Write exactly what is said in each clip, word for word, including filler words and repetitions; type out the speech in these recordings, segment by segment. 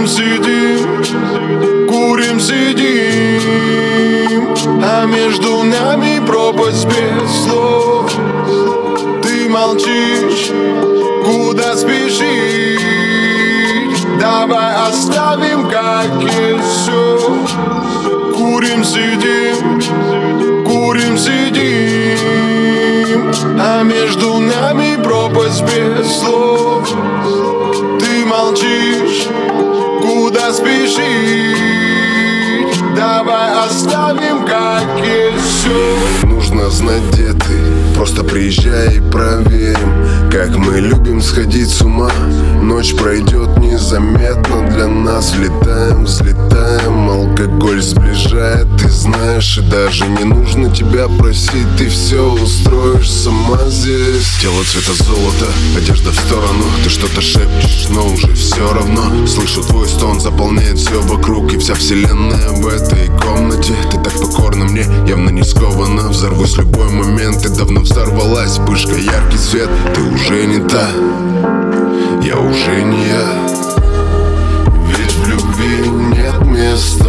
Курим, сидим, курим, сидим, а между нами пропасть без слов. Ты молчишь, куда спешишь? Давай оставим, как есть все. Курим, сидим, курим, сидим, а между нами пропасть без слов. Ты молчишь, куда спешишь? Давай оставим, как есть все. Нужно знать, где ты, просто приезжай и проверим, как мы любим сходить с ума. Ночь пройдет незаметно для нас. Влетаем, взлетаем, алкоголь сближает, ты знаешь. И даже не нужно тебя просить, ты все устроишь сама здесь. Тело цвета золота, одежда в сторону. Ты что-то шепчешь, но уже все равно. Слышу твой стон, заполняет все вокруг. И вся вселенная в этой комнате. Ты так покорна мне, явно не скована. Взорвусь в любой момент, ты давно взорвалась. Вспышка, яркий свет, ты уже не та, я уже не я. Ведь в любви нет места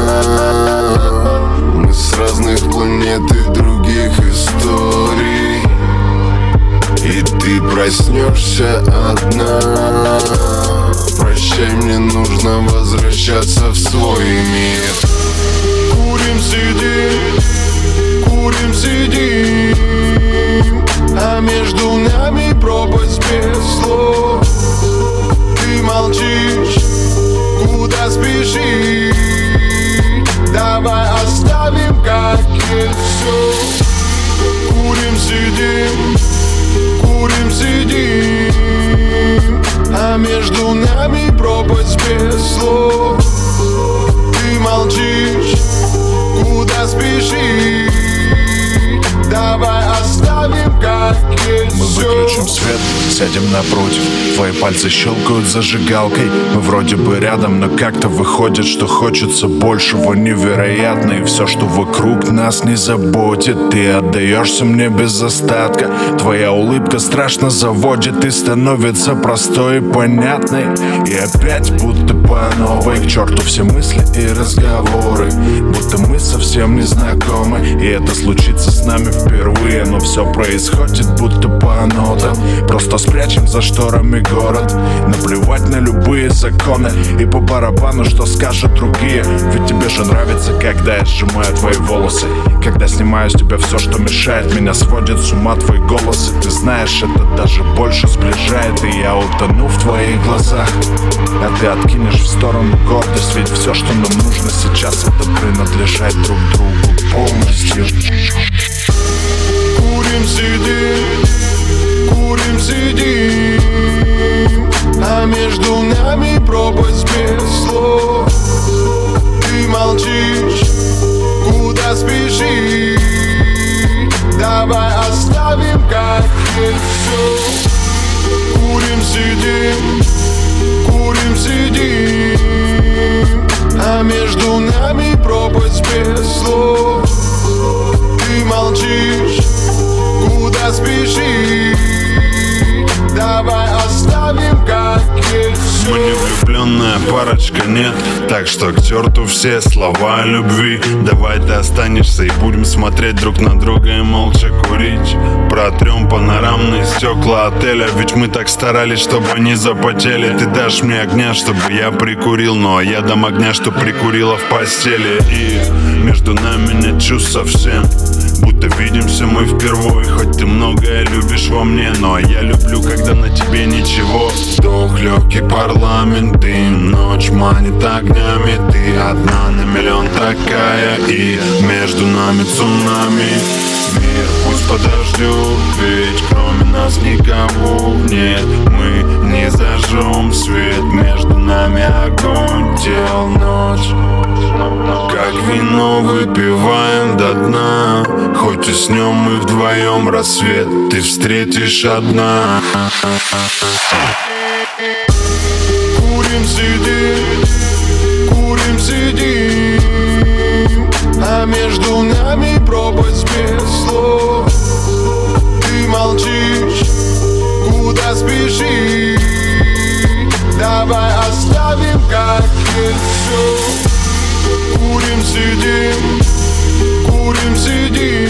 нам. Мы с разных планет и других историй. И ты проснешься одна. Прощай, мне нужно возвращаться в свой мир. Курим, сидим, курим, сидим, а между нами пропасть без слов. Ты молчишь, куда спешишь? Давай оставим, как есть все. Курим, сидим, курим, сидим, а между нами пропасть без слов. Ты молчишь, куда спешишь? Давай оставим, как есть. Мы выключим свет, сядем напротив. Твои пальцы щелкают зажигалкой. Мы вроде бы рядом, но как-то выходит, что хочется большего, невероятно. И все, что вокруг нас не заботит. Ты отдаешься мне без остатка. Твоя улыбка страшно заводит и становится простой и понятной. И опять будто по новой, к черту все мысли и разговоры, будто мы совсем не знакомы. И это случится с нами впервые, но все происходит будто по нотам. Просто спрячем за шторами город. Наплевать на любые законы и по барабану, что скажут другие. Ведь тебе же нравится, когда я сжимаю твои волосы, когда снимаю с тебя все, что мешает. Меня сводит с ума твой голос. И ты знаешь, это даже больше сближает. И я утону в твоих глазах, а ты откинешь в сторону гордость. Ведь все, что нам нужно сейчас, это принадлежать друг другу полностью. Курим, сидим, курим, сидим, а между нами пропасть без слов. Ты молчишь, куда спешишь? Давай оставим, как есть все. Курим, сидим, курим, сидим, а между нами пропасть без слов. Ты молчишь, куда спешишь? Давай оставим, как есть все. Мы не влюбленная парочка, нет. Так что к черту все слова о любви. Давай ты останешься и будем смотреть друг на друга и молча курить. Протрем панорамные стекла отеля. Ведь мы так старались, чтобы они запотели. Ты дашь мне огня, чтобы я прикурил, ну а я дам огня, что прикурила в постели. И между нами нет чувств совсем, будто видимся мы впервые. Хоть ты многое любишь во мне, но я люблю, когда на тебе ничего. Вдох, легкий парламент, дым, ночь манит огнями. Ты одна на миллион такая, и между нами цунами. Мир пусть подождет, ведь кроме нас никого нет. Мы не зажжем свет, между нами огонь, тел, ночь. Как вино выпиваем до дна, хоть уснем мы вдвоем рассвет, ты встретишь одна. Курим, сидим, курим, сидим, а между нами пропасть без слов. Ты молчишь, куда спешишь? Давай оставим, как сидим, курим, сидим.